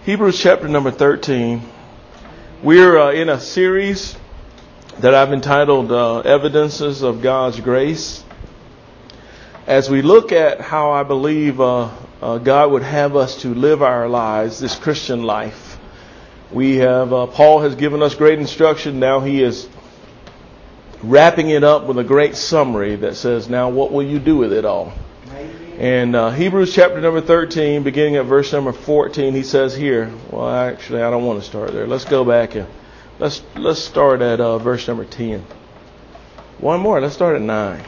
Hebrews chapter number 13. We're in a series that I've entitled Evidences of God's Grace. As we look at how I believe God would have us to live our lives, this Christian life. We have, Paul has given us great instruction. Now he is wrapping it up with a great summary that says, now what will you do with it all? And Hebrews chapter number 13, beginning at verse number 14, he says here, well, actually, I don't want to start there. Let's go back and let's start at verse number 10. One more. Let's start at 9.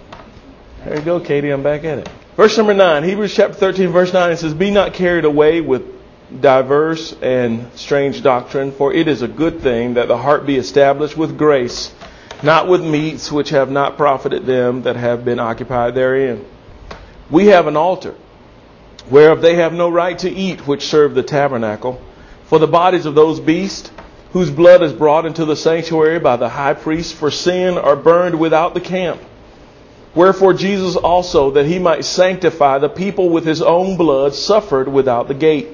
There you go, Katie. I'm back at it. Verse number 9, Hebrews chapter 13, verse 9, it says, be not carried away with diverse and strange doctrine, for it is a good thing that the heart be established with grace, not with meats which have not profited them that have been occupied therein. We have an altar, whereof they have no right to eat, which serve the tabernacle. For the bodies of those beasts, whose blood is brought into the sanctuary by the high priest for sin, are burned without the camp. Wherefore Jesus also, that he might sanctify the people with his own blood, suffered without the gate.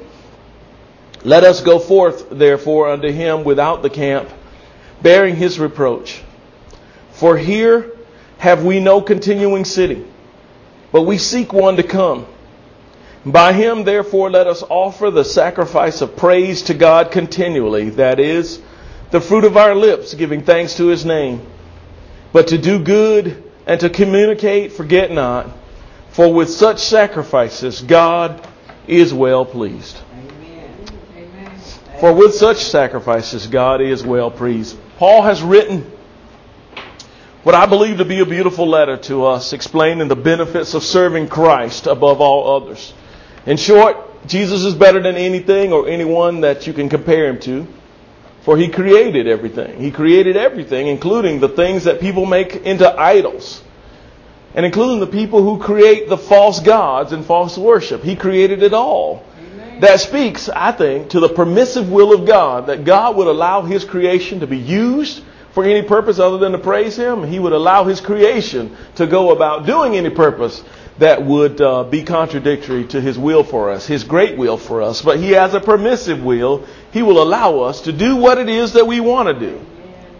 Let us go forth, therefore, unto him without the camp, bearing his reproach. For here have we no continuing city, but we seek one to come. By him, therefore, let us offer the sacrifice of praise to God continually, that is, the fruit of our lips, giving thanks to his name. But to do good and to communicate, forget not, for with such sacrifices God is well pleased. Amen. For with such sacrifices God is well pleased. Paul has written what I believe to be a beautiful letter to us, explaining the benefits of serving Christ above all others. In short, Jesus is better than anything or anyone that you can compare him to, for he created everything. He created everything, including the things that people make into idols, and including the people who create the false gods and false worship. He created it all. Amen. That speaks, I think, to the permissive will of God, that God would allow his creation to be used for any purpose other than to praise him. He would allow his creation to go about doing any purpose that would be contradictory to his will for us, his great will for us. But he has a permissive will. He will allow us to do what it is that we want to do.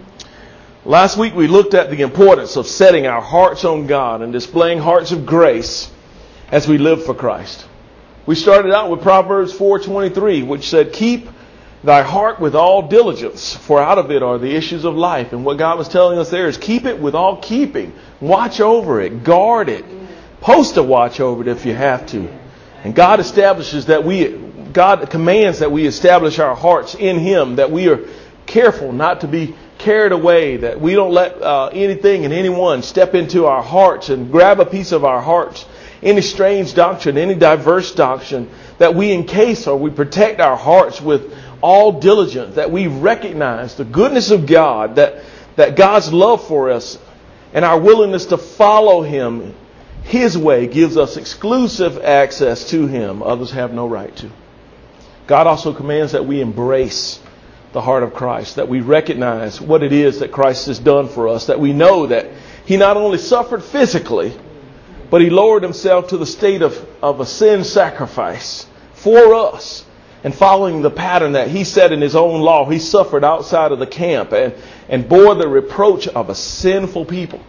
Last week we looked at the importance of setting our hearts on God and displaying hearts of grace as we live for Christ. We started out with Proverbs 4:23, which said, keep thy heart with all diligence, for out of it are the issues of life. And what God was telling us there is keep it with all keeping. Watch over it. Guard it. Post a watch over it if you have to. And God establishes that God commands that we establish our hearts in him, that we are careful not to be carried away, that we don't let anything and anyone step into our hearts and grab a piece of our hearts. Any strange doctrine, any diverse doctrine, that we encase or we protect our hearts with all diligence, that we recognize the goodness of God, that God's love for us and our willingness to follow him, his way, gives us exclusive access to him. Others have no right to. God also commands that we embrace the heart of Christ, that we recognize what it is that Christ has done for us, that we know that he not only suffered physically, but he lowered himself to the state of a sin sacrifice for us. And following the pattern that he set in his own law, he suffered outside of the camp and bore the reproach of a sinful people.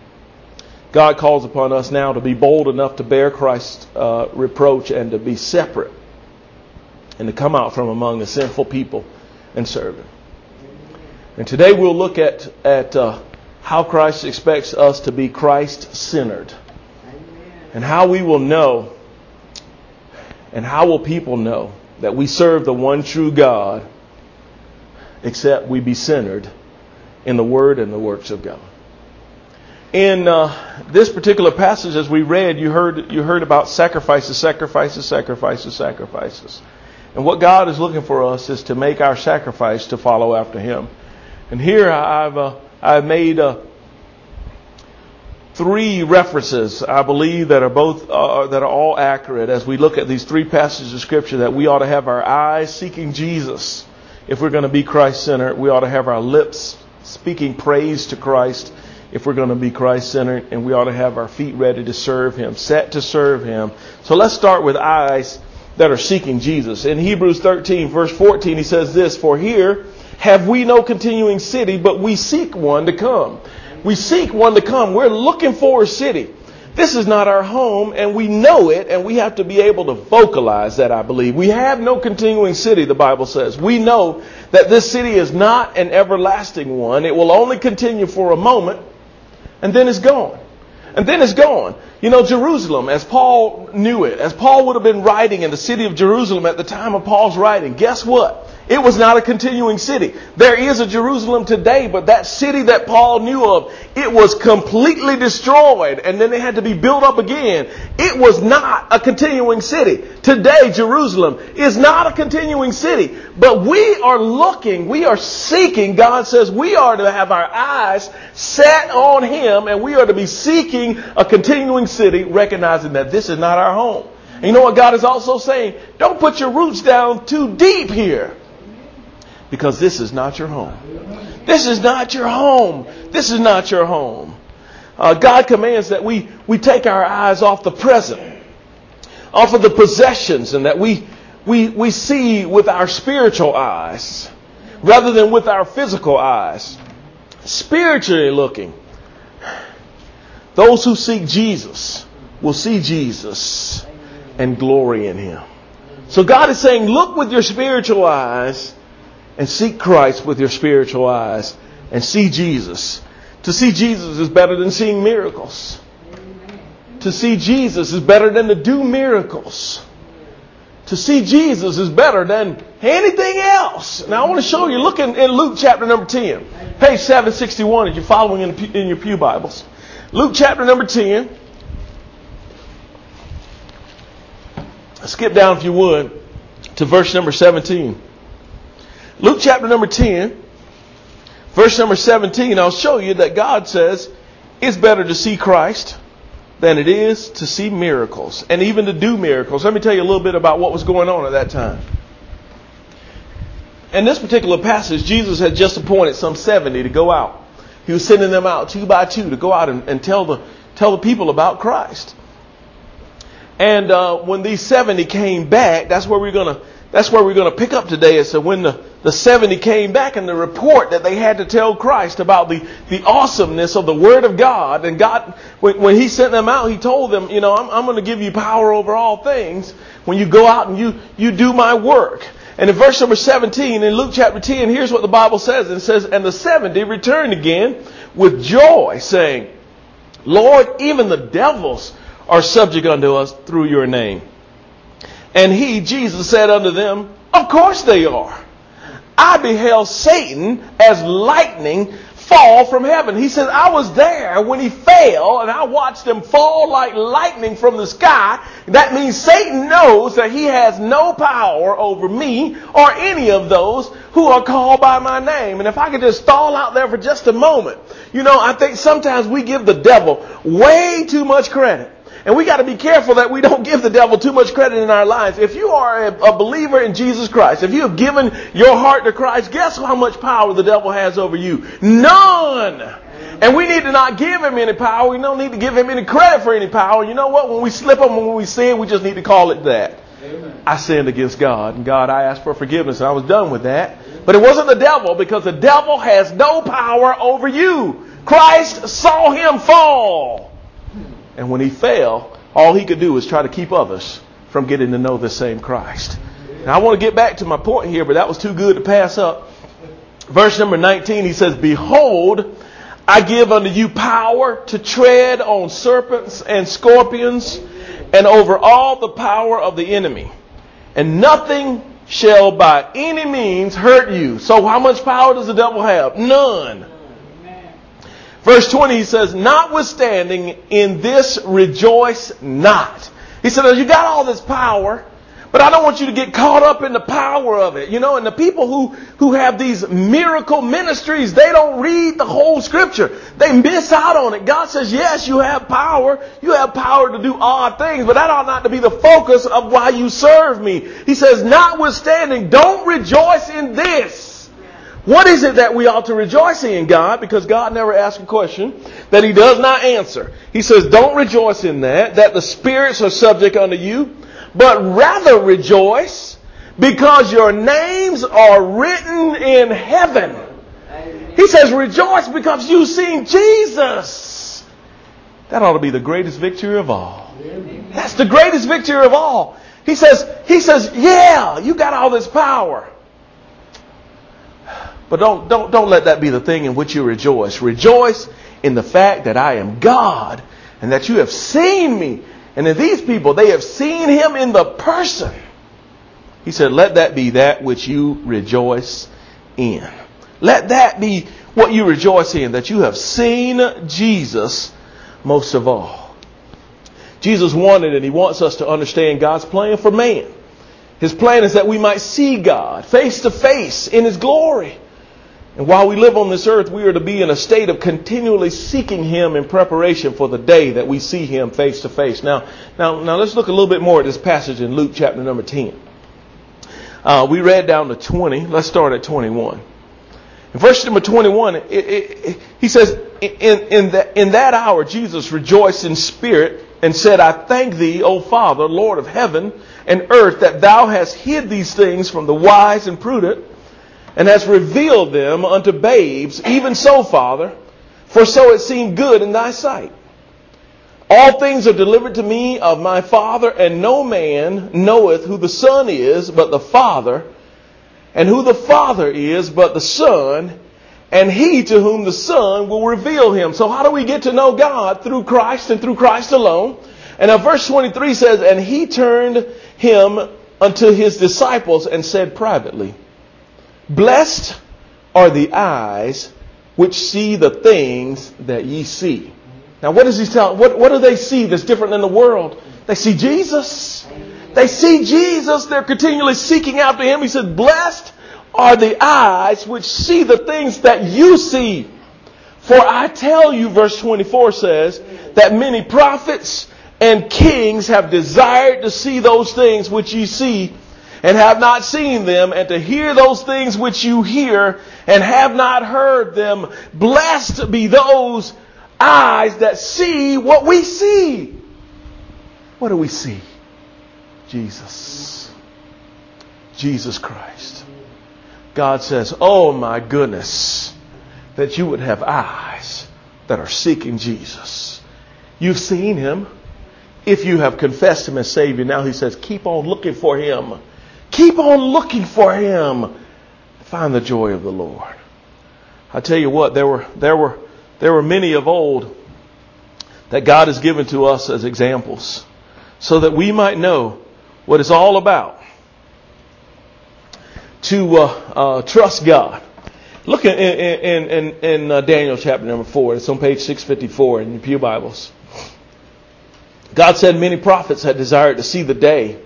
God calls upon us now to be bold enough to bear Christ's reproach and to be separate and to come out from among the sinful people and serve him. And today we'll look at how Christ expects us to be Christ-centered, and how we will know, and how will people know that we serve the one true God, except we be centered in the Word and the works of God. In this particular passage, as we read, you heard about sacrifices. And what God is looking for us is to make our sacrifice to follow after him. And here I've made 3 references, I believe, that are all accurate as we look at these 3 passages of Scripture, that we ought to have our eyes seeking Jesus. If we're going to be Christ-centered, we ought to have our lips speaking praise to Christ if we're going to be Christ-centered, and we ought to have our feet ready to serve him, set to serve him. So let's start with eyes that are seeking Jesus. In Hebrews 13, verse 14, he says this, "For here have we no continuing city, but we seek one to come." We seek one to come. We're looking for a city. This is not our home, and we know it, and we have to be able to vocalize that, I believe. We have no continuing city, the Bible says. We know that this city is not an everlasting one. It will only continue for a moment, and then it's gone. And then it's gone. You know, Jerusalem, as Paul knew it, as Paul would have been writing in the city of Jerusalem at the time of Paul's writing, guess what? It was not a continuing city. There is a Jerusalem today, but that city that Paul knew of, it was completely destroyed, and then they had to be built up again. It was not a continuing city. Today, Jerusalem is not a continuing city, but we are looking, we are seeking. God says we are to have our eyes set on Him, and we are to be seeking a continuing city, recognizing that this is not our home. And you know what God is also saying? Don't put your roots down too deep here, because this is not your home. This is not your home. This is not your home. God commands that we take our eyes off the present, off of the possessions, and that we see with our spiritual eyes rather than with our physical eyes. Spiritually looking, those who seek Jesus will see Jesus and glory in Him. So God is saying, look with your spiritual eyes and seek Christ with your spiritual eyes and see Jesus. To see Jesus is better than seeing miracles. To see Jesus is better than to do miracles. To see Jesus is better than anything else. Now I want to show you, look in Luke chapter number 10, page 761 if you're following in your pew Bibles. Luke chapter number 10. Skip down if you would to verse number 17. Luke chapter number 10, verse number 17, I'll show you that God says it's better to see Christ than it is to see miracles and even to do miracles. Let me tell you a little bit about what was going on at that time. In this particular passage, Jesus had just appointed some 70 to go out. He was sending them out 2 by 2 to go out and tell the people about Christ. And when these 70 came back, that's where we're going to pick up today. So when the 70 came back and the report that they had to tell Christ about the awesomeness of the Word of God. And God, when He sent them out, He told them, you know, I'm going to give you power over all things when you go out and you do my work. And in verse number 17 in Luke chapter 10, here's what the Bible says. It says, "And the 70 returned again with joy, saying, Lord, even the devils are subject unto us through your name. And He, Jesus, said unto them, Of course they are. I beheld Satan as lightning fall from heaven." He said, I was there when he fell, and I watched him fall like lightning from the sky. That means Satan knows that he has no power over me or any of those who are called by my name. And if I could just stall out there for just a moment, you know, I think sometimes we give the devil way too much credit. And we got to be careful that we don't give the devil too much credit in our lives. If you are a believer in Jesus Christ, if you have given your heart to Christ, guess how much power the devil has over you? None. And we need to not give him any power. We don't need to give him any credit for any power. You know what? When we slip up and when we sin, we just need to call it that. Amen. I sinned against God, and God, I asked for forgiveness, and I was done with that. But it wasn't the devil, because the devil has no power over you. Christ saw him fall. And when he fell, all he could do was try to keep others from getting to know the same Christ. Now I want to get back to my point here, but that was too good to pass up. Verse number 19, he says, "Behold, I give unto you power to tread on serpents and scorpions and over all the power of the enemy. And nothing shall by any means hurt you." So how much power does the devil have? None. Verse 20, he says, "Notwithstanding in this rejoice not." He said, you got all this power, but I don't want you to get caught up in the power of it. You know, and the people who have these miracle ministries, they don't read the whole scripture. They miss out on it. God says, yes, you have power. You have power to do odd things, but that ought not to be the focus of why you serve me. He says, notwithstanding, don't rejoice in this. What is it that we ought to rejoice in, God? Because God never asks a question that He does not answer. He says, don't rejoice in that the spirits are subject unto you, but rather rejoice because your names are written in heaven. He says, rejoice because you've seen Jesus. That ought to be the greatest victory of all. That's the greatest victory of all. He says, yeah, you got all this power. But don't let that be the thing in which you rejoice. Rejoice in the fact that I am God and that you have seen me. And in these people, they have seen him in the person. He said, let that be that which you rejoice in. Let that be what you rejoice in, that you have seen Jesus most of all. Jesus wanted and he wants us to understand God's plan for man. His plan is that we might see God face to face in his glory. And while we live on this earth, we are to be in a state of continually seeking him in preparation for the day that we see him face to face. Now let's look a little bit more at this passage in Luke chapter number 10. We read down to 20. Let's start at 21. In verse number 21, he says, in that hour, Jesus rejoiced in spirit and said, I thank thee, O Father, Lord of heaven and earth, that thou hast hid these things from the wise and prudent and hast revealed them unto babes. Even so, Father, for so it seemed good in thy sight. All things are delivered to me of my Father, and no man knoweth who the Son is but the Father, and who the Father is but the Son, and he to whom the Son will reveal him. So how do we get to know God? Through Christ and through Christ alone. And now verse 23 says, and he turned him unto his disciples and said privately, blessed are the eyes which see the things that ye see. Now what does he tell? What do they see that's different than the world? They see Jesus. They see Jesus. They're continually seeking after him. He said, blessed are the eyes which see the things that you see. For I tell you, verse 24 says, that many prophets and kings have desired to see those things which ye see, and have not seen them, and to hear those things which you hear, and have not heard them. Blessed be those eyes that see what we see. What do we see? Jesus. Jesus Christ. God says, oh my goodness, that you would have eyes that are seeking Jesus. You've seen him. If you have confessed him as Savior, now he says, keep on looking for him. Keep on looking for him. Find the joy of the Lord. I tell you what, there were many of old that God has given to us as examples so that we might know what it's all about to trust God. Look in Daniel chapter number 4. It's on page 654 in your pew Bibles. God said many prophets had desired to see the day.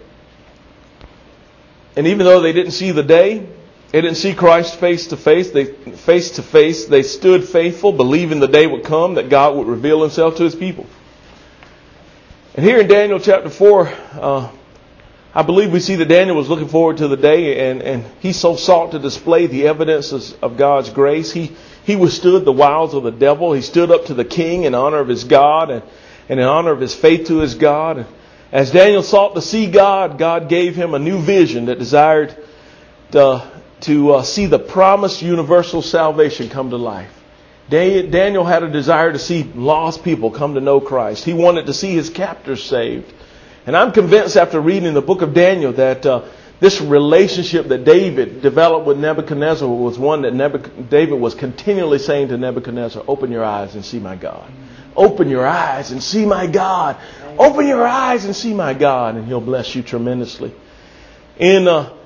And even though they didn't see the day, they didn't see Christ face to face, they stood faithful, believing the day would come that God would reveal himself to his people. And here in Daniel chapter 4, I believe we see that Daniel was looking forward to the day, and he so sought to display the evidences of God's grace. He withstood the wiles of the devil. He stood up to the king in honor of his God and in honor of his faith to his God. As Daniel sought to see God, God gave him a new vision that desired to see the promised universal salvation come to life. Daniel had a desire to see lost people come to know Christ. He wanted to see his captors saved. And I'm convinced after reading the book of Daniel that this relationship that David developed with Nebuchadnezzar was one that David was continually saying to Nebuchadnezzar, open your eyes and see my God. Open your eyes and see my God. Open your eyes and see my God, and he'll bless you tremendously. In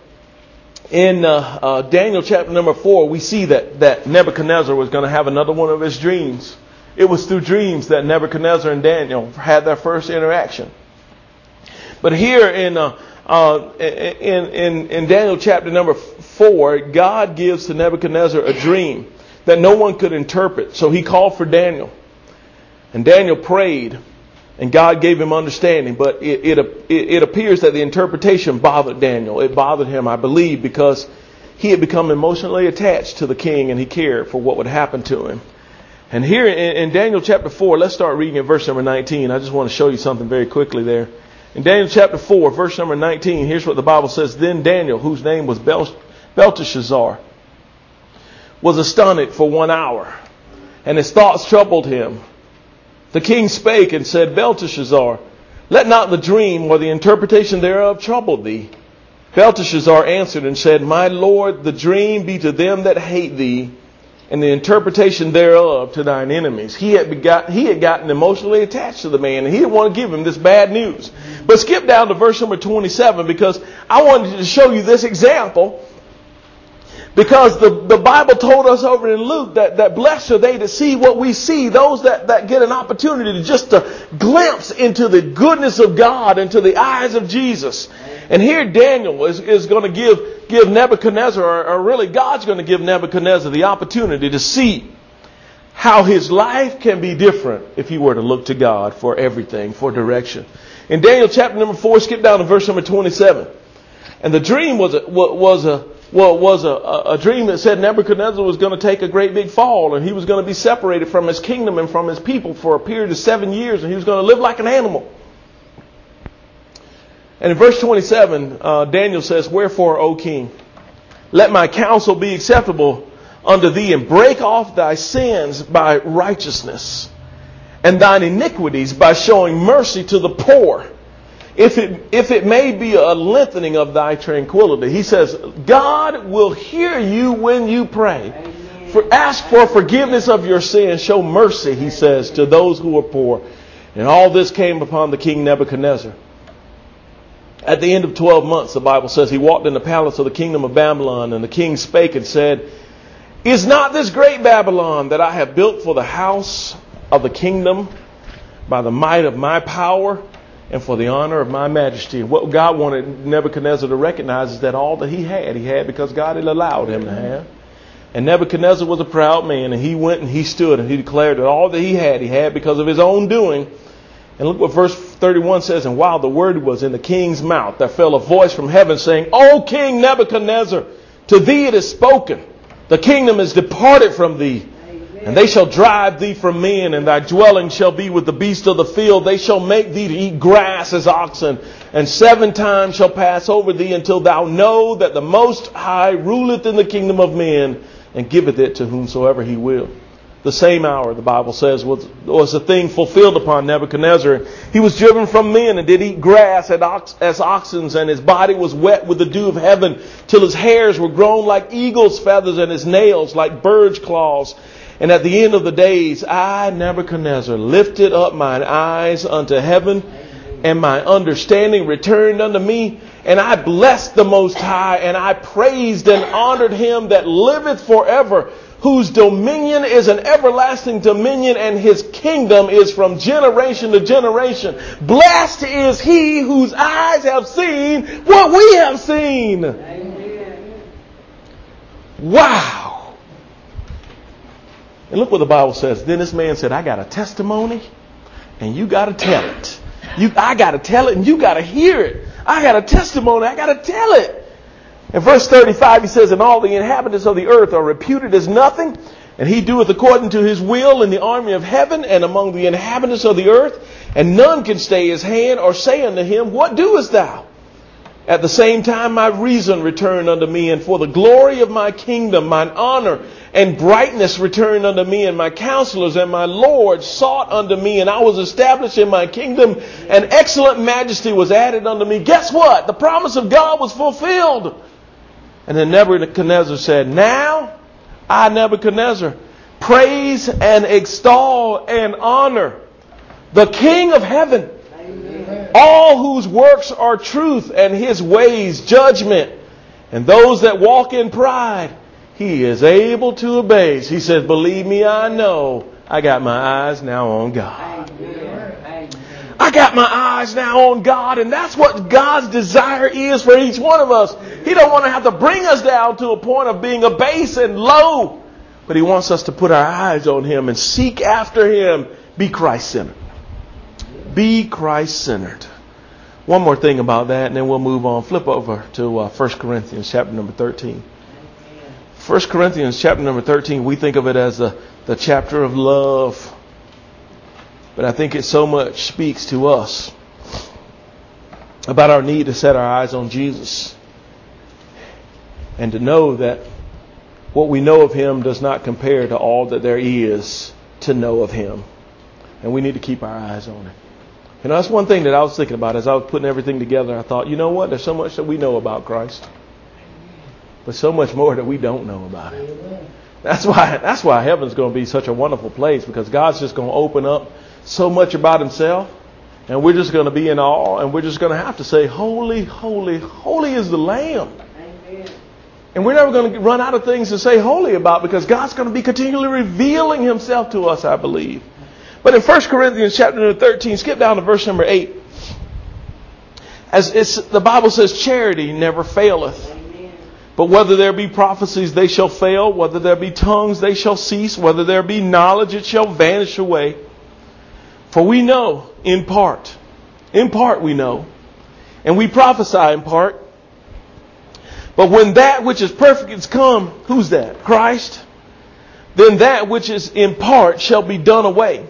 Daniel chapter number 4, we see that Nebuchadnezzar was going to have another one of his dreams. It was through dreams that Nebuchadnezzar and Daniel had their first interaction. But here in Daniel chapter number 4, God gives to Nebuchadnezzar a dream that no one could interpret. So he called for Daniel. And Daniel prayed, and God gave him understanding. But it appears that the interpretation bothered Daniel. It bothered him, I believe, because he had become emotionally attached to the king, and he cared for what would happen to him. And here in Daniel chapter 4, let's start reading at verse number 19. I just want to show you something very quickly there. In Daniel chapter 4, verse number 19, here's what the Bible says. Then Daniel, whose name was Belteshazzar, was astonished for 1 hour, and his thoughts troubled him. The king spake and said, Belteshazzar, let not the dream or the interpretation thereof trouble thee. Belteshazzar answered and said, My Lord, the dream be to them that hate thee, and the interpretation thereof to thine enemies. He had gotten emotionally attached to the man, and he didn't want to give him this bad news. But skip down to verse number 27, because I wanted to show you this example. Because the Bible told us over in Luke that blessed are they to see what we see. Those that get an opportunity to just to glimpse into the goodness of God, into the eyes of Jesus. And here Daniel is going to give Nebuchadnezzar, or really God's going to give Nebuchadnezzar the opportunity to see how his life can be different if he were to look to God for everything, for direction. In Daniel chapter number 4, skip down to verse number 27. And the dream was a dream that said Nebuchadnezzar was going to take a great big fall, and he was going to be separated from his kingdom and from his people for a period of 7 years, and he was going to live like an animal. And in verse 27, Daniel says, Wherefore, O king, let my counsel be acceptable unto thee, and break off thy sins by righteousness, and thine iniquities by showing mercy to the poor, if it may be a lengthening of thy tranquility. He says, God will hear you when you pray. Ask for forgiveness of your sins. Show mercy, he says, to those who are poor. And all this came upon the king Nebuchadnezzar. At the end of 12 months, the Bible says, he walked in the palace of the kingdom of Babylon, and the king spake and said, Is not this great Babylon that I have built for the house of the kingdom by the might of my power and for the honor of my majesty? And what God wanted Nebuchadnezzar to recognize is that all that he had because God had allowed him to have. And Nebuchadnezzar was a proud man, and he went and he stood and he declared that all that he had because of his own doing. And look what verse 31 says, And while the word was in the king's mouth, there fell a voice from heaven saying, O King Nebuchadnezzar, to thee it is spoken, the kingdom is departed from thee. And they shall drive thee from men, and thy dwelling shall be with the beasts of the field. They shall make thee to eat grass as oxen, and 7 times shall pass over thee, until thou know that the Most High ruleth in the kingdom of men, and giveth it to whomsoever he will. The same hour, the Bible says, was a thing fulfilled upon Nebuchadnezzar. He was driven from men and did eat grass as oxen, and his body was wet with the dew of heaven, till his hairs were grown like eagle's feathers, and his nails like birds' claws. And at the end of the days, I, Nebuchadnezzar, lifted up mine eyes unto heaven, and my understanding returned unto me. And I blessed the Most High, and I praised and honored him that liveth forever, whose dominion is an everlasting dominion, and his kingdom is from generation to generation. Blessed is he whose eyes have seen what we have seen. Amen. Wow. And look what the Bible says. Then this man said, I got a testimony, and you got to tell it. I got to tell it, and you got to hear it. I got a testimony. I got to tell it. In verse 35, he says, And all the inhabitants of the earth are reputed as nothing, and he doeth according to his will in the army of heaven and among the inhabitants of the earth, and none can stay his hand or say unto him, What doest thou? At the same time my reason returned unto me, and for the glory of my kingdom mine honor and brightness returned unto me, and my counselors and my lords sought unto me, and I was established in my kingdom, and excellent majesty was added unto me. Guess what? The promise of God was fulfilled. And then Nebuchadnezzar said, Now I, Nebuchadnezzar, praise and extol and honor the King of heaven, all whose works are truth, and his ways judgment, and those that walk in pride he is able to abase. He says, Believe me, I know I got my eyes now on God. I got my eyes now on God, and that's what God's desire is for each one of us. He don't want to have to bring us down to a point of being abased and low, but he wants us to put our eyes on him and seek after him. Be Christ-centered. Be Christ-centered. One more thing about that, and then we'll move on. Flip over to 1 Corinthians chapter number 13. 1 Corinthians chapter number 13, we think of it as the chapter of love. But I think it so much speaks to us. about our need to set our eyes on Jesus and to know that what we know of him does not compare to all that there is to know of him. And we need to keep our eyes on him. And that's one thing that I was thinking about as I was putting everything together. I thought, you know what? There's so much that we know about Christ, but so much more that we don't know about him. That's why heaven's going to be such a wonderful place, because God's just going to open up so much about himself, and we're just going to be in awe, and we're just going to have to say, holy, holy, holy is the Lamb. Amen. And we're never going to run out of things to say holy about, because God's going to be continually revealing himself to us, I believe. But in 1 Corinthians chapter 13, skip down to verse number 8. The Bible says, charity never faileth. But whether there be prophecies, they shall fail. Whether there be tongues, they shall cease. Whether there be knowledge, it shall vanish away. For we know in part. In part we know. And we prophesy in part. But when that which is perfect is come, who's that? Christ. Then that which is in part shall be done away.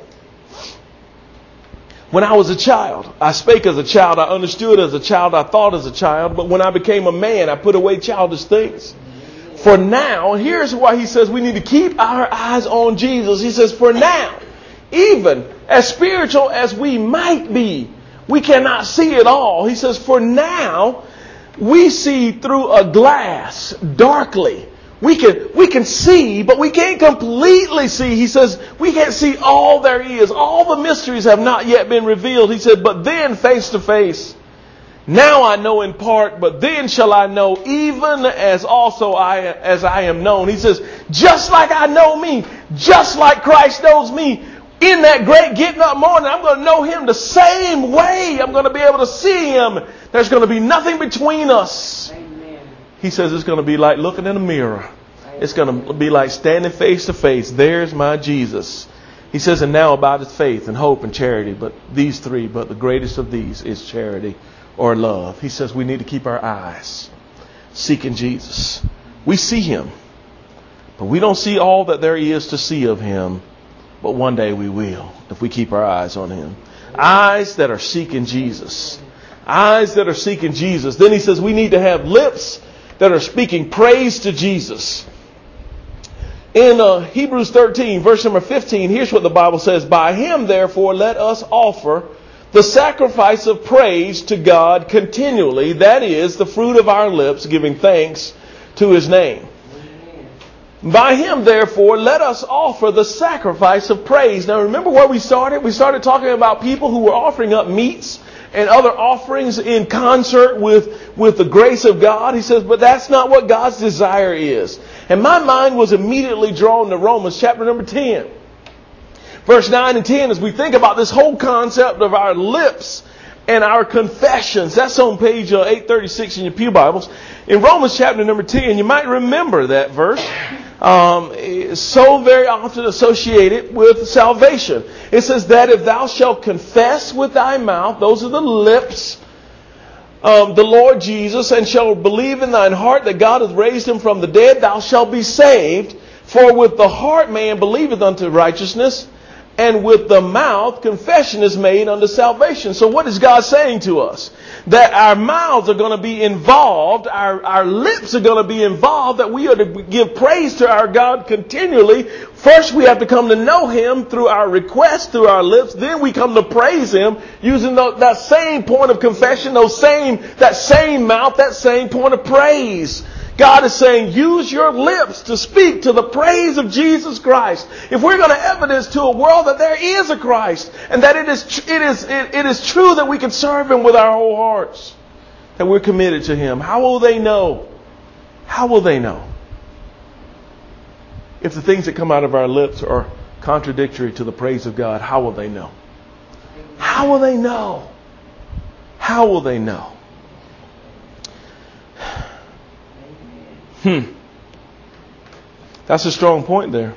When I was a child, I spake as a child, I understood as a child, I thought as a child. But when I became a man, I put away childish things. For now, here's why he says we need to keep our eyes on Jesus. He says, for now, even as spiritual as we might be, we cannot see it all. He says, for now, we see through a glass darkly. We can see, but we can't completely see. He says we can't see all there is. All the mysteries have not yet been revealed. He said, but then face to face. Now I know in part, but then shall I know, even as also as I am known. He says, just like I know me, just like Christ knows me, in that great getting up morning, I'm going to know him the same way. I'm going to be able to see him. There's going to be nothing between us. He says it's going to be like looking in a mirror. It's going to be like standing face to face. There's my Jesus. He says, and now about his faith and hope and charity. But these three, but the greatest of these is charity or love. He says we need to keep our eyes seeking Jesus. We see him, but we don't see all that there is to see of him. But one day we will, if we keep our eyes on him. Eyes that are seeking Jesus. Eyes that are seeking Jesus. Then he says we need to have lips that are speaking praise to Jesus. In Hebrews 13, verse number 15, here's what the Bible says. By him, therefore, let us offer the sacrifice of praise to God continually. That is the fruit of our lips, giving thanks to his name. By him, therefore, let us offer the sacrifice of praise. Now, remember where we started? We started talking about people who were offering up meats and other offerings in concert with the grace of God. He says, but that's not what God's desire is. And my mind was immediately drawn to Romans chapter number 10. Verse 9 and 10, as we think about this whole concept of our lips and our confessions. That's on page 836 in your pew Bibles. In Romans chapter number 10, you might remember that verse. It's so very often associated with salvation. It says that if thou shalt confess with thy mouth, those are the lips, the Lord Jesus, and shalt believe in thine heart that God hath raised him from the dead, thou shalt be saved. For with the heart man believeth unto righteousness, and with the mouth confession is made unto salvation. So what is God saying to us? That our mouths are going to be involved, our lips are going to be involved, that we are to give praise to our God continually. First we have to come to know him through our requests, through our lips. Then we come to praise him using that same point of confession, that same mouth, that same point of praise. God is saying, use your lips to speak to the praise of Jesus Christ. If we're going to evidence to a world that there is a Christ, and that it is true that we can serve him with our whole hearts, that we're committed to him, how will they know? How will they know? If the things that come out of our lips are contradictory to the praise of God, how will they know? How will they know? How will they know? That's a strong point there.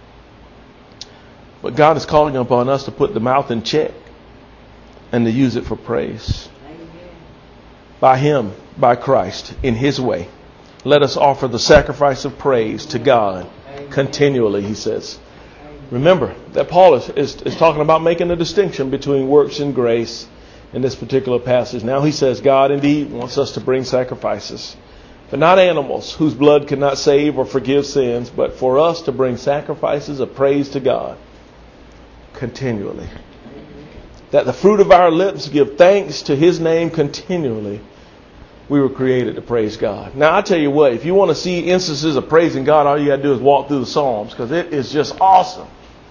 But God is calling upon us to put the mouth in check and to use it for praise. By him, by Christ, in his way. Let us offer the sacrifice of praise to God continually, he says. Remember that Paul is talking about making a distinction between works and grace. in this particular passage. Now he says God indeed wants us to bring sacrifices, but not animals whose blood cannot save or forgive sins, but for us to bring sacrifices of praise to God continually. That the fruit of our lips give thanks to his name continually. We were created to praise God. Now, I tell you what, if you want to see instances of praising God, all you got to do is walk through the Psalms, because it is just awesome.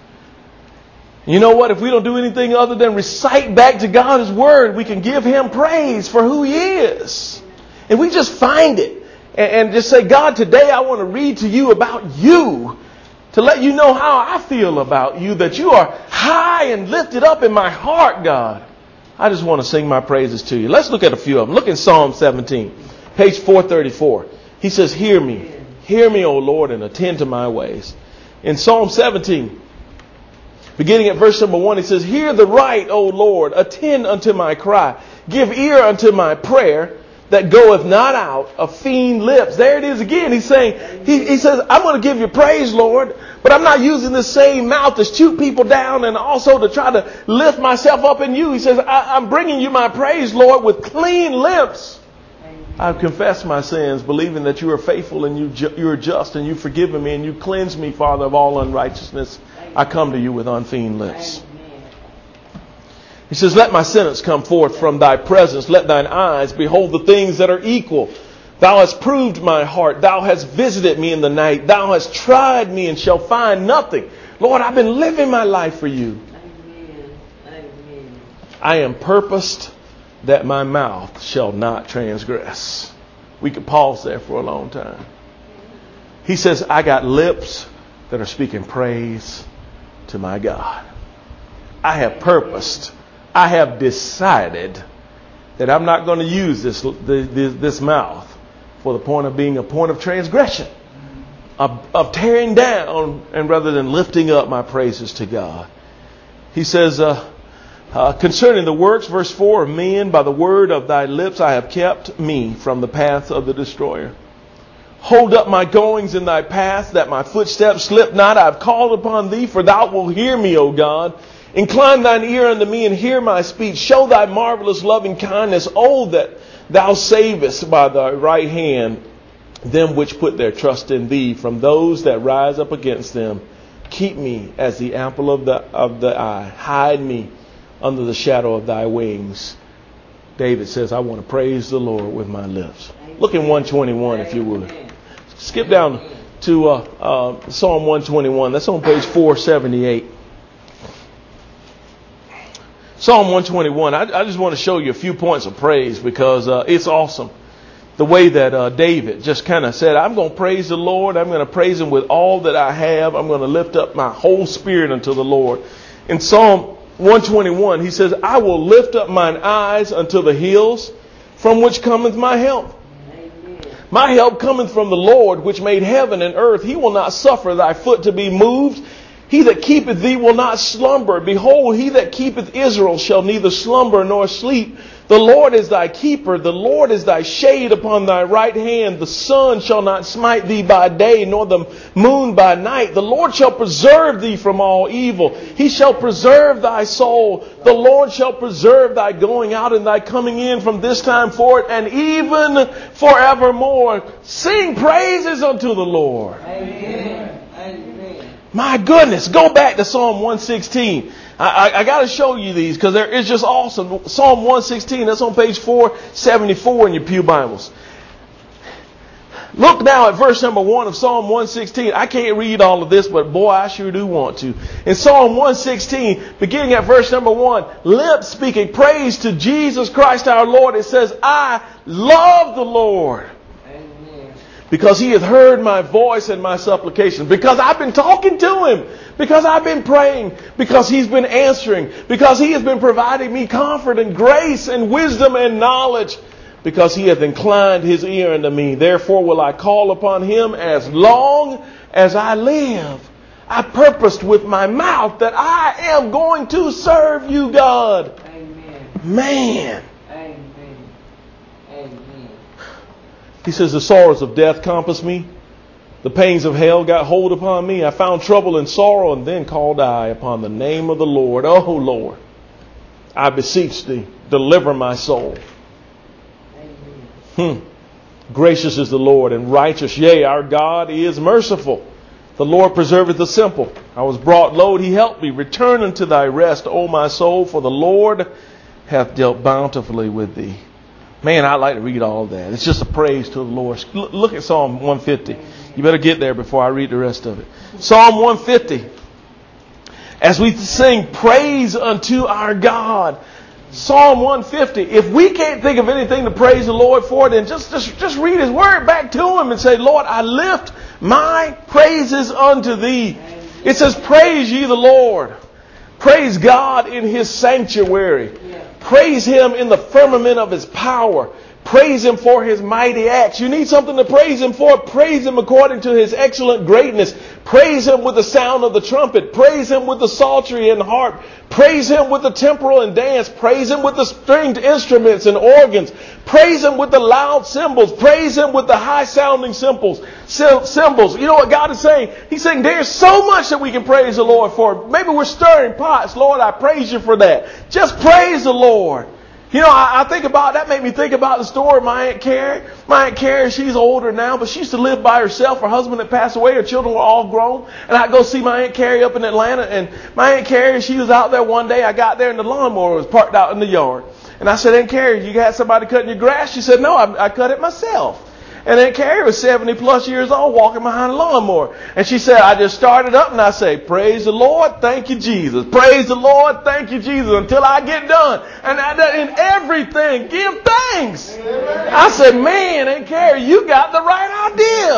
You know what? If we don't do anything other than recite back to God His Word, we can give Him praise for who He is. And we just find it and just say, God, today I want to read to you about you, to let you know how I feel about you, that you are high and lifted up in my heart, God. I just want to sing my praises to you. Let's look at a few of them. Look in Psalm 17, page 434. He says, hear me, O Lord, and attend to my ways. In Psalm 17, beginning at verse number 1, he says, hear the right, O Lord, attend unto my cry. Give ear unto my prayer that goeth not out of fiend lips. There it is again. He's saying, he says, I'm going to give you praise, Lord, but I'm not using the same mouth to shoot people down and also to try to lift myself up in you. He says, I'm bringing you my praise, Lord, with clean lips. I've confessed my sins, believing that you are faithful and you are just, and you've forgiven me and you cleanse me, Father, of all unrighteousness. I come to you with unfeigned lips. He says, let my sentence come forth from thy presence. Let thine eyes behold the things that are equal. Thou hast proved my heart. Thou hast visited me in the night. Thou hast tried me and shall find nothing. Lord, I've been living my life for you. Amen. I am purposed that my mouth shall not transgress. We could pause there for a long time. He says, I got lips that are speaking praise to my God. I have purposed. I have decided that I'm not going to use this mouth for the point of being a point of transgression, of tearing down, and rather than lifting up my praises to God. He says, concerning the works, verse 4, of men, by the word of thy lips I have kept me from the path of the destroyer. Hold up my goings in thy path, that my footsteps slip not. I have called upon thee, for thou wilt hear me, O God. Incline thine ear unto me and hear my speech. Show thy marvelous loving kindness. Oh, that thou savest by thy right hand them which put their trust in thee from those that rise up against them. Keep me as the apple of the eye. Hide me under the shadow of thy wings. David says, I want to praise the Lord with my lips. Look in 121 if you would. Skip down to Psalm 121. That's on page 478. Psalm 121. I just want to show you a few points of praise because it's awesome. The way that David just kind of said, I'm going to praise the Lord. I'm going to praise Him with all that I have. I'm going to lift up my whole spirit unto the Lord. In Psalm 121, he says, I will lift up mine eyes unto the hills, from which cometh my help. My help cometh from the Lord, which made heaven and earth. He will not suffer thy foot to be moved. He that keepeth thee will not slumber. Behold, he that keepeth Israel shall neither slumber nor sleep. The Lord is thy keeper. The Lord is thy shade upon thy right hand. The sun shall not smite thee by day, nor the moon by night. The Lord shall preserve thee from all evil. He shall preserve thy soul. The Lord shall preserve thy going out and thy coming in from this time forth and even forevermore. Sing praises unto the Lord. Amen. Amen. My goodness, go back to Psalm 116. I got to show you these because it's just awesome. Psalm 116, that's on page 474 in your Pew Bibles. Look now at verse number 1 of Psalm 116. I can't read all of this, but boy, I sure do want to. In Psalm 116, beginning at verse number 1, lips speaking praise to Jesus Christ our Lord. It says, I love the Lord. Because He hath heard my voice and my supplication. Because I've been talking to Him. Because I've been praying. Because He's been answering. Because He has been providing me comfort and grace and wisdom and knowledge. Because He hath inclined His ear unto me. Therefore will I call upon Him as long as I live. I purposed with my mouth that I am going to serve you, God. Amen. Man. He says, the sorrows of death compassed me. The pains of hell got hold upon me. I found trouble and sorrow, and then called I upon the name of the Lord. Oh, Lord. I beseech thee, deliver my soul. Gracious is the Lord and righteous. Yea, our God is merciful. The Lord preserveth the simple. I was brought low, he helped me. Return unto thy rest, O my soul, for the Lord hath dealt bountifully with thee. Man, I'd like to read all of that. It's just a praise to the Lord. Look at Psalm 150. You better get there before I read the rest of it. Psalm 150. As we sing praise unto our God. Psalm 150. If we can't think of anything to praise the Lord for, then just read His Word back to Him and say, Lord, I lift my praises unto Thee. It says, praise ye the Lord. Praise God in His sanctuary. Praise Him in the firmament of His power. Praise Him for His mighty acts. You need something to praise Him for. Praise Him according to His excellent greatness. Praise Him with the sound of the trumpet. Praise Him with the psaltery and harp. Praise Him with the timbrel and dance. Praise Him with the stringed instruments and organs. Praise Him with the loud cymbals. Praise Him with the high sounding cymbals. You know what God is saying? He's saying there's so much that we can praise the Lord for. Maybe we're stirring pots. Lord, I praise you for that. Just praise the Lord. You know, I think about, that made me think about the story of my Aunt Carrie. My Aunt Carrie, she's older now, but she used to live by herself. Her husband had passed away. Her children were all grown. And I'd go see my Aunt Carrie up in Atlanta. And my Aunt Carrie, she was out there one day. I got there and the lawnmower was parked out in the yard. And I said, Aunt Carrie, you got somebody cutting your grass? She said, no, I cut it myself. And Aunt Carrie was 70 plus years old walking behind a lawnmower. And she said, I just started up and I say, praise the Lord, thank you, Jesus. Praise the Lord, thank you, Jesus, until I get done. And in everything, give thanks. Amen. I said, man, Aunt Carrie, you got the right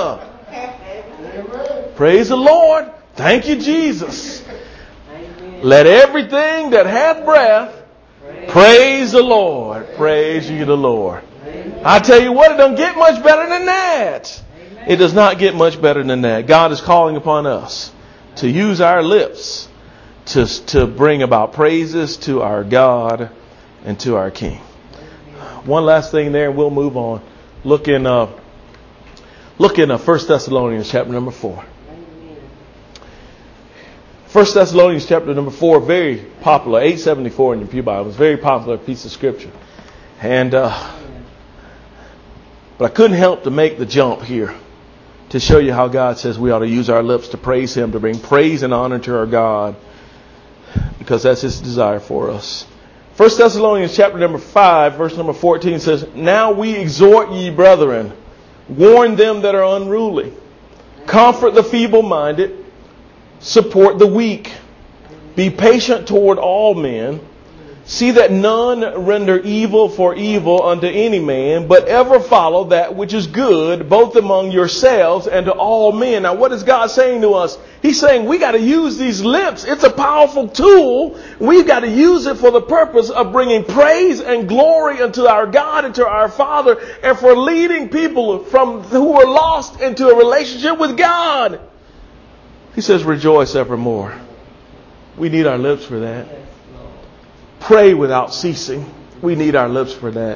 idea. Amen. Praise the Lord, thank you, Jesus. Amen. Let everything that hath breath praise the Lord. Praise ye the Lord. I tell you what, it doesn't get much better than that. It does not get much better than that. God is calling upon us to use our lips to bring about praises to our God and to our King. One last thing there and we'll move on. Look in 1 Thessalonians chapter number 4. 1 Thessalonians chapter number 4, very popular, 874 in your Pew Bible. It's a very popular piece of scripture. And but I couldn't help to make the jump here to show you how God says we ought to use our lips to praise Him, to bring praise and honor to our God, because that's His desire for us. 1 Thessalonians chapter number 5, verse number 14 says, now we exhort ye, brethren, warn them that are unruly, comfort the feeble-minded, support the weak, be patient toward all men. See that none render evil for evil unto any man, but ever follow that which is good, both among yourselves and to all men. Now, what is God saying to us? He's saying we got to use these lips. It's a powerful tool. We've got to use it for the purpose of bringing praise and glory unto our God and to our Father, and for leading people who are lost into a relationship with God. He says, rejoice evermore. We need our lips for that. Pray without ceasing. We need our lips for that.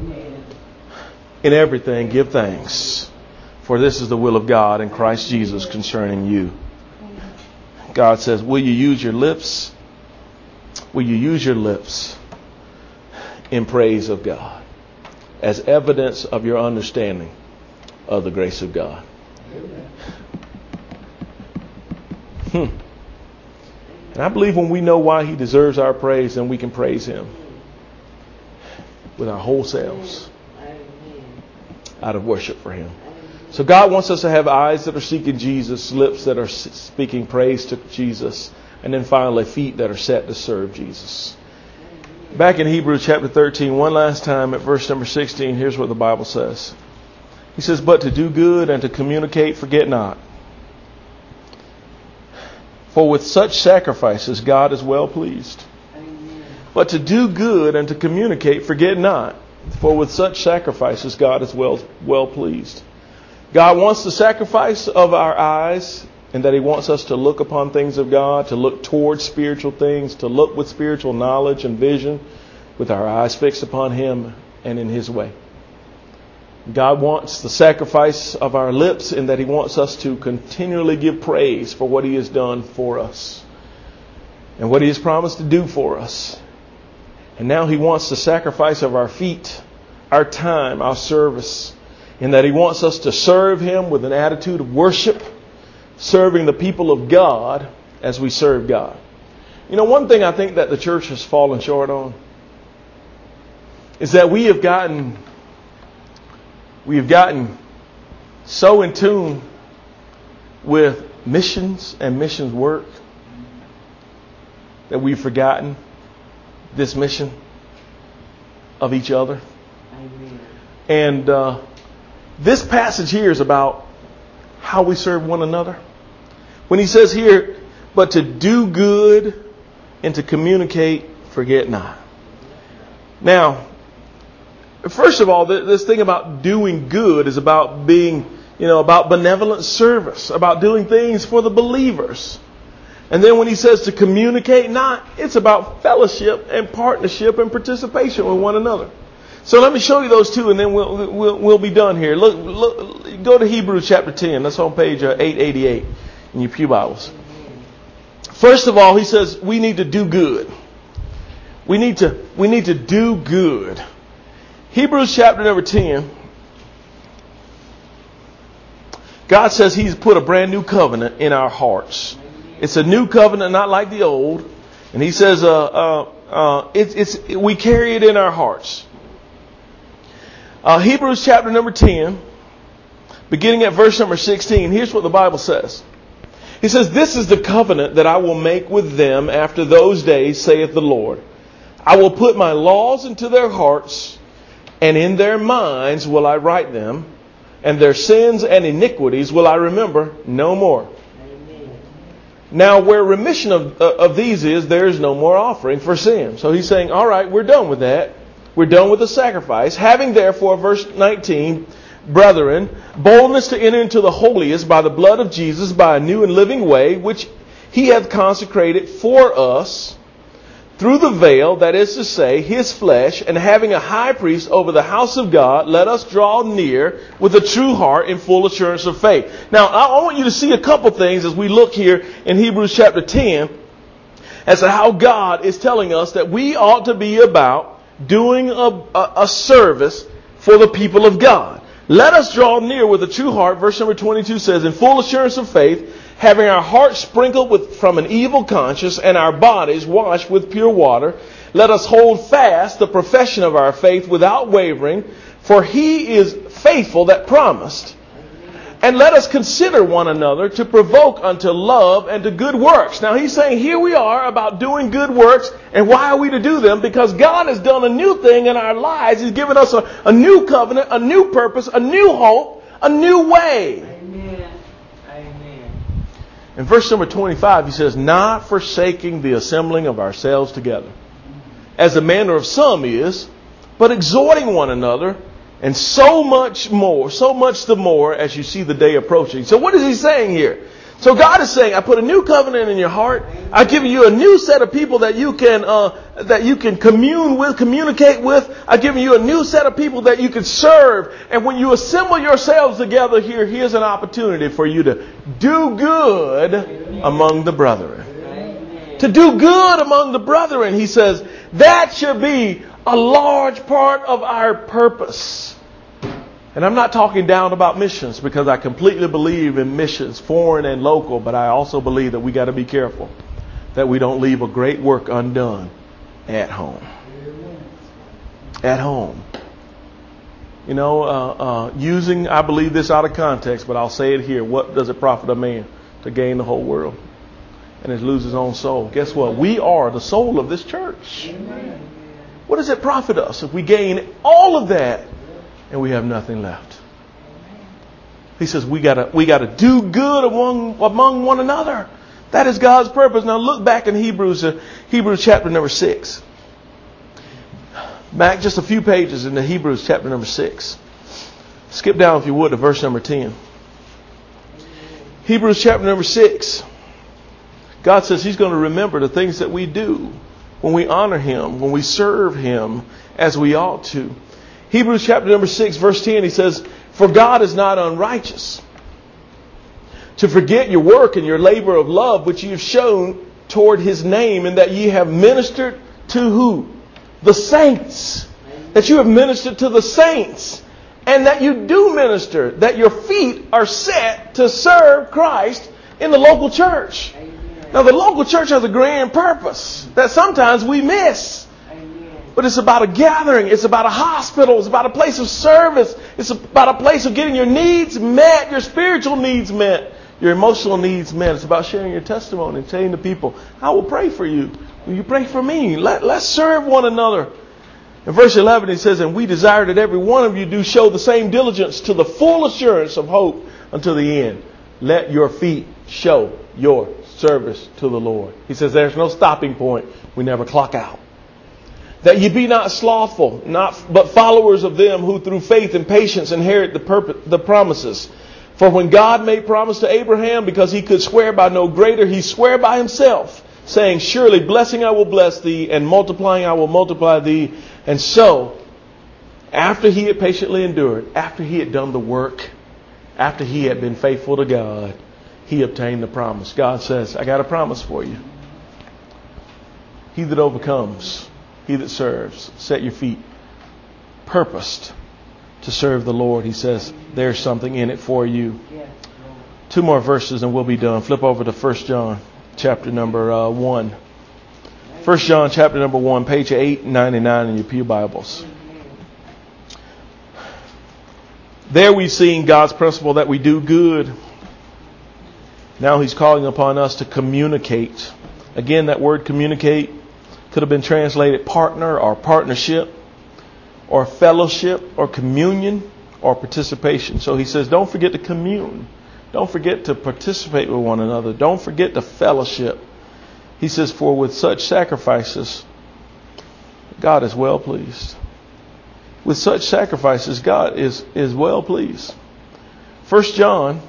In everything, give thanks. For this is the will of God in Christ Jesus concerning you. God says, will you use your lips? Will you use your lips in praise of God as evidence of your understanding of the grace of God? And I believe when we know why He deserves our praise, then we can praise Him with our whole selves out of worship for Him. So God wants us to have eyes that are seeking Jesus, lips that are speaking praise to Jesus, and then finally feet that are set to serve Jesus. Back in Hebrews chapter 13, one last time at verse number 16, here's what the Bible says. He says, but to do good and to communicate, forget not. For with such sacrifices God is well pleased. Amen. But to do good and to communicate, forget not. For with such sacrifices God is well pleased. God wants the sacrifice of our eyes, and that He wants us to look upon things of God, to look towards spiritual things, to look with spiritual knowledge and vision, with our eyes fixed upon Him and in His way. God wants the sacrifice of our lips, in that He wants us to continually give praise for what He has done for us and what He has promised to do for us. And now he wants the sacrifice of our feet, our time, our service, in that he wants us to serve him with an attitude of worship, serving the people of God as we serve God. You know, one thing I think that the church has fallen short on is that we have gotten so in tune with missions and missions work that we've forgotten this mission of each other. Amen. And this passage here is about how we serve one another. When he says here, but to do good and to communicate, forget not. Now, first of all, this thing about doing good is about being, about benevolent service, about doing things for the believers. And then when he says to communicate not, it's about fellowship and partnership and participation with one another. So let me show you those two, and then we'll be done here. Look, go to Hebrews chapter 10. That's on page 888 in your pew Bibles. First of all, he says we need to do good. We need to do good. Hebrews chapter number 10. God says He's put a brand new covenant in our hearts. It's a new covenant, not like the old. And He says we carry it in our hearts. Hebrews chapter number 10, beginning at verse number 16. Here's what the Bible says. He says, "This is the covenant that I will make with them after those days, saith the Lord. I will put my laws into their hearts, and in their minds will I write them, and their sins and iniquities will I remember no more. Amen. Now where remission of these is, there is no more offering for sin." So he's saying, all right, we're done with that. We're done with the sacrifice. "Having therefore," verse 19, "brethren, boldness to enter into the holiest by the blood of Jesus, by a new and living way, which He hath consecrated for us through the veil, that is to say, His flesh, and having a high priest over the house of God, let us draw near with a true heart in full assurance of faith." Now, I want you to see a couple things as we look here in Hebrews chapter 10 as to how God is telling us that we ought to be about doing a service for the people of God. "Let us draw near with a true heart," verse number 22 says, "in full assurance of faith, having our hearts sprinkled from an evil conscience and our bodies washed with pure water. Let us hold fast the profession of our faith without wavering, for He is faithful that promised. And let us consider one another to provoke unto love and to good works." Now he's saying here we are about doing good works. And why are we to do them? Because God has done a new thing in our lives. He's given us a new covenant, a new purpose, a new hope, a new way. Amen. Amen. In verse number 25, he says, "Not forsaking the assembling of ourselves together, as the manner of some is, but exhorting one another, and so much the more as you see the day approaching." So what is he saying here? So God is saying, I put a new covenant in your heart. I've given you a new set of people that you can commune with, communicate with. I've given you a new set of people that you can serve. And when you assemble yourselves together here, here's an opportunity for you to do good among the brethren. To do good among the brethren, he says, that should be a large part of our purpose. And I'm not talking down about missions, because I completely believe in missions, foreign and local, but I also believe that we got to be careful that we don't leave a great work undone at home. At home. You know, using, I believe this out of context, but I'll say it here. What does it profit a man to gain the whole world and to lose his own soul? Guess what? We are the soul of this church. Amen. What does it profit us if we gain all of that and we have nothing left? He says we gotta do good among one another. That is God's purpose. Now look back in Hebrews chapter number 6. Back just a few pages into Hebrews chapter number 6. Skip down, if you would, to verse number 10. Hebrews chapter number 6. God says He's going to remember the things that we do when we honor Him, when we serve Him as we ought to. Hebrews chapter number 6, verse 10, He says, "For God is not unrighteous to forget your work and your labor of love, which ye have shown toward His name, and that ye have ministered to" who? the saints, that you have ministered to the saints, and that you do minister, that your feet are set to serve Christ in the local church. Now, the local church has a grand purpose that sometimes we miss. But it's about a gathering. It's about a hospital. It's about a place of service. It's about a place of getting your needs met, your spiritual needs met, your emotional needs met. It's about sharing your testimony and saying to people, I will pray for you. Will you pray for me? Let's serve one another. In verse 11, he says, and we desire that every one of you do show the same diligence to the full assurance of hope until the end. Let your feet show your service to the Lord. He says there's no stopping point. We never clock out. That ye be not slothful, but followers of them who through faith and patience inherit the promises. For when God made promise to Abraham, because he could swear by no greater, he sware by himself, saying, surely blessing I will bless thee, and multiplying I will multiply thee. And so, after he had patiently endured, after he had done the work, after he had been faithful to God, he obtained the promise. God says, I got a promise for you. He that overcomes, he that serves, set your feet purposed to serve the Lord. He says there's something in it for you. 2 more verses and we'll be done. Flip over to 1 John chapter number 1. 1 John chapter number 1, page 899 in your pew Bibles. There we've seen God's principle that we do good. Now he's calling upon us to communicate. Again, that word communicate could have been translated partner or partnership or fellowship or communion or participation. So he says, don't forget to commune. Don't forget to participate with one another. Don't forget to fellowship. He says, for with such sacrifices, God is well pleased. With such sacrifices, God is well pleased. 1 John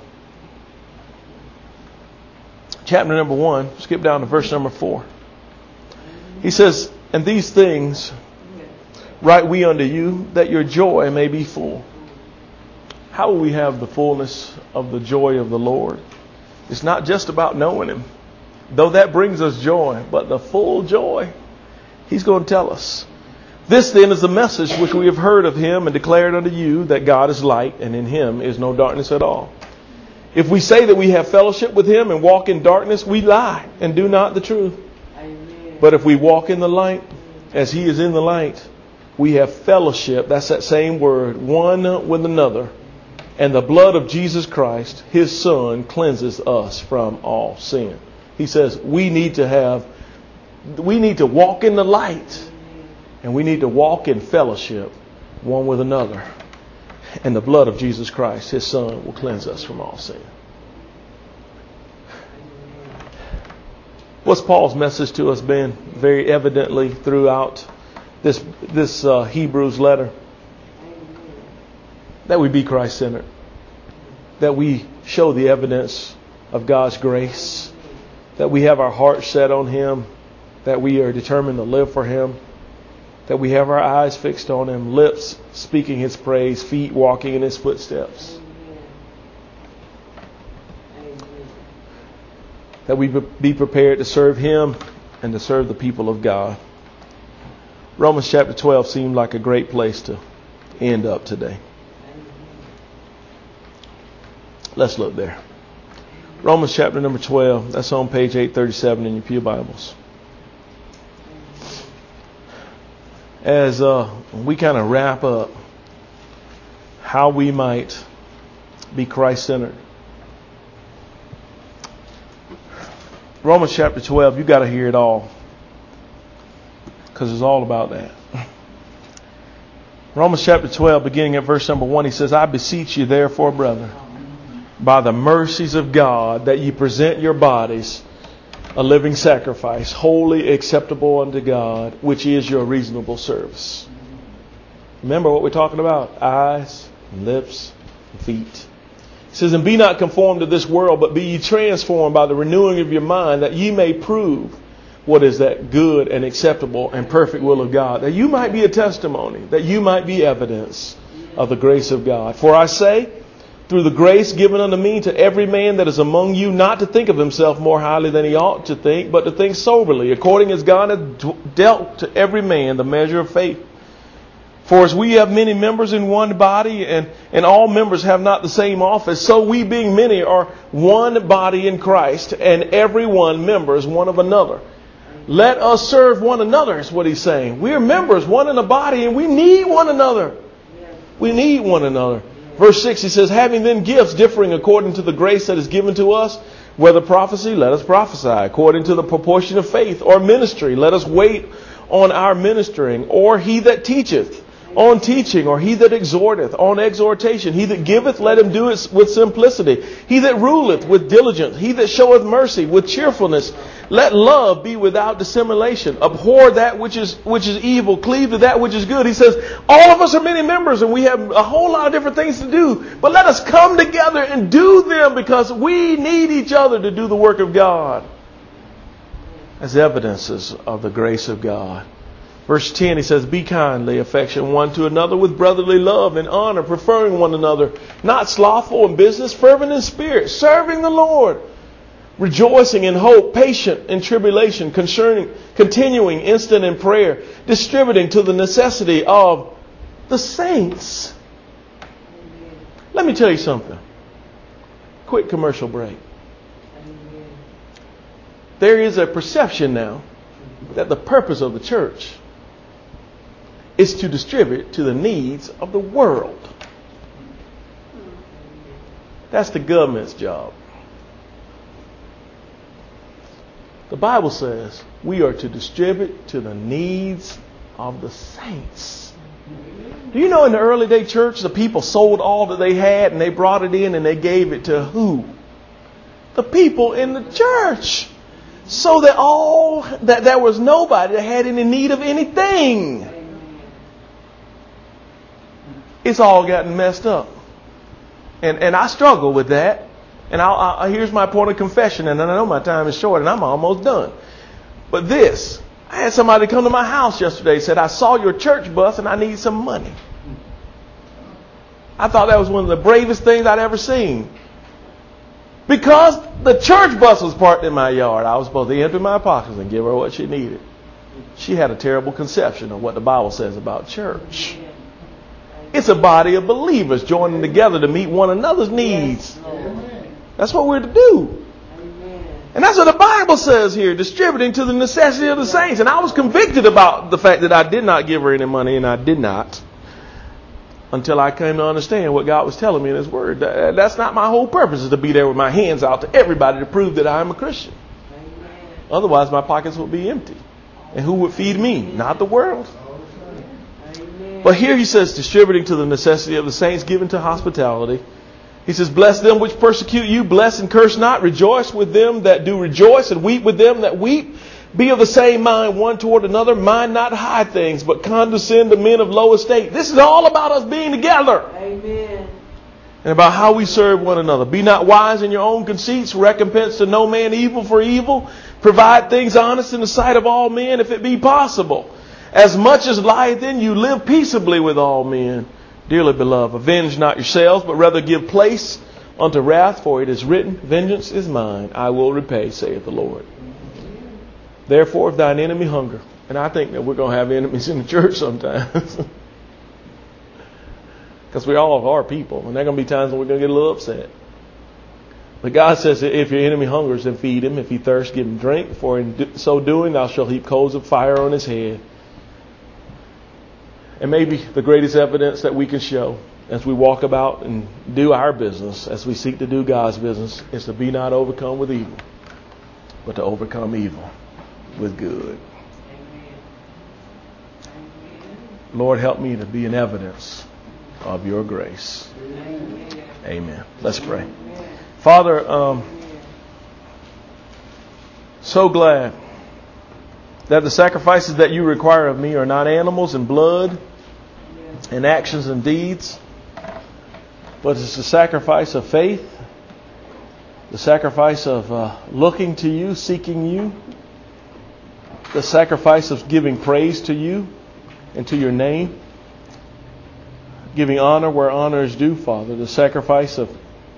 chapter number 1, skip down to verse number 4. He says, and these things write we unto you, that your joy may be full. How will we have the fullness of the joy of the Lord? It's not just about knowing Him, though that brings us joy, but the full joy, He's going to tell us. This then is the message which we have heard of Him and declared unto you, that God is light, and in Him is no darkness at all. If we say that we have fellowship with Him and walk in darkness, we lie and do not the truth. But if we walk in the light, as He is in the light, we have fellowship. That's that same word, one with another. And the blood of Jesus Christ, His Son, cleanses us from all sin. He says we need to walk in the light. And we need to walk in fellowship one with another. And the blood of Jesus Christ, His Son, will cleanse us from all sin. What's Paul's message to us been very evidently throughout this Hebrews letter? That we be Christ-centered. That we show the evidence of God's grace. That we have our hearts set on Him. That we are determined to live for Him. That we have our eyes fixed on Him, lips speaking His praise, feet walking in His footsteps. That we be prepared to serve Him and to serve the people of God. Romans chapter 12 seemed like a great place to end up today. Let's look there. Romans chapter number 12. That's on page 837 in your pew Bibles. As we kind of wrap up how we might be Christ-centered. Romans chapter 12, you got to hear it all. Because it's all about that. Romans chapter 12, beginning at verse number 1, he says, I beseech you therefore, brethren, by the mercies of God, that ye present your bodies a living sacrifice, wholly acceptable unto God, which is your reasonable service. Remember what we're talking about? Eyes, and lips, and feet. It says, and be not conformed to this world, but be ye transformed by the renewing of your mind, that ye may prove what is that good and acceptable and perfect will of God, that you might be a testimony, that you might be evidence of the grace of God. For I say, through the grace given unto me, to every man that is among you not to think of himself more highly than he ought to think, but to think soberly, according as God hath dealt to every man the measure of faith. For as we have many members in one body, and all members have not the same office, so we being many are one body in Christ, and every one members one of another. Let us serve one another, is what he's saying. We are members, one in a body, and we need one another. We need one another. Verse 6, he says, having then gifts differing according to the grace that is given to us, whether prophecy, let us prophesy, according to the proportion of faith, or ministry, let us wait on our ministering, or he that teacheth, on teaching, or he that exhorteth, on exhortation. He that giveth, let him do it with simplicity. He that ruleth, with diligence. He that showeth mercy, with cheerfulness. Let love be without dissimulation. Abhor that which is evil. Cleave to that which is good. He says, all of us are many members, and we have a whole lot of different things to do. But let us come together and do them, because we need each other to do the work of God, as evidences of the grace of God. Verse 10, he says, be kindly affectionate one to another with brotherly love and honor, preferring one another, not slothful in business, fervent in spirit, serving the Lord, rejoicing in hope, patient in tribulation, continuing instant in prayer, distributing to the necessity of the saints. Let me tell you something. Quick commercial break. There is a perception now that the purpose of the church is to distribute to the needs of the world. That's the government's job. The Bible says we are to distribute to the needs of the saints. Do you know in the early day church, the people sold all that they had and they brought it in and they gave it to who? The people in the church. So that there was nobody that had any need of anything. It's all gotten messed up. And I struggle with that. And here's my point of confession. And I know my time is short and I'm almost done. But I had somebody come to my house yesterday and said, I saw your church bus and I need some money. I thought that was one of the bravest things I'd ever seen. Because the church bus was parked in my yard, I was supposed to empty my pockets and give her what she needed. She had a terrible conception of what the Bible says about church. It's a body of believers joining together to meet one another's needs. That's what we're to do. And that's what the Bible says here, distributing to the necessity of the saints. And I was convicted about the fact that I did not give her any money, and I did not, until I came to understand what God was telling me in His Word. That's not my whole purpose, is to be there with my hands out to everybody to prove that I'm a Christian. Otherwise, my pockets would be empty. And who would feed me? Not the world. But here he says, distributing to the necessity of the saints, given to hospitality. He says, bless them which persecute you, bless and curse not, rejoice with them that do rejoice, and weep with them that weep. Be of the same mind one toward another, mind not high things, but condescend to men of low estate. This is all about us being together. Amen. And about how we serve one another. Be not wise in your own conceits, recompense to no man evil for evil. Provide things honest in the sight of all men, if it be possible. As much as lieth in you, live peaceably with all men. Dearly beloved, avenge not yourselves, but rather give place unto wrath, for it is written, vengeance is mine, I will repay, saith the Lord. Therefore, if thine enemy hunger, and I think that we're going to have enemies in the church sometimes, because we all are people, and there are going to be times when we're going to get a little upset. But God says that if your enemy hungers, then feed him. If he thirsts, give him drink, for in so doing thou shalt heap coals of fire on his head. And maybe the greatest evidence that we can show as we walk about and do our business, as we seek to do God's business, is to be not overcome with evil, but to overcome evil with good. Lord, help me to be an evidence of your grace. Amen. Let's pray. Father, so glad that the sacrifices that you require of me are not animals and blood and actions and deeds, but it's the sacrifice of faith, the sacrifice of looking to you, seeking you, the sacrifice of giving praise to you and to your name. giving honor where honor is due, Father. The sacrifice of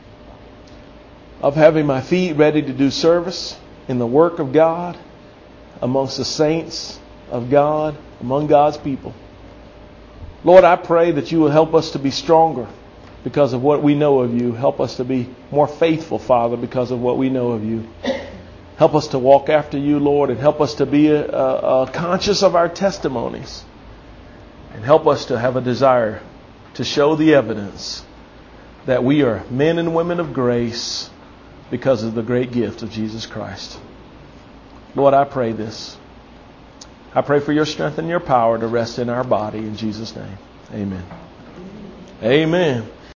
having my feet ready to do service in the work of God, amongst the saints of God, among God's people. Lord, I pray that you will help us to be stronger because of what we know of you. Help us to be more faithful, Father, because of what we know of you. Help us to walk after you, Lord, and help us to be conscious of our testimonies. And help us to have a desire to show the evidence that we are men and women of grace because of the great gift of Jesus Christ. Lord, I pray this. I pray for your strength and your power to rest in our body in Jesus' name. Amen. Amen.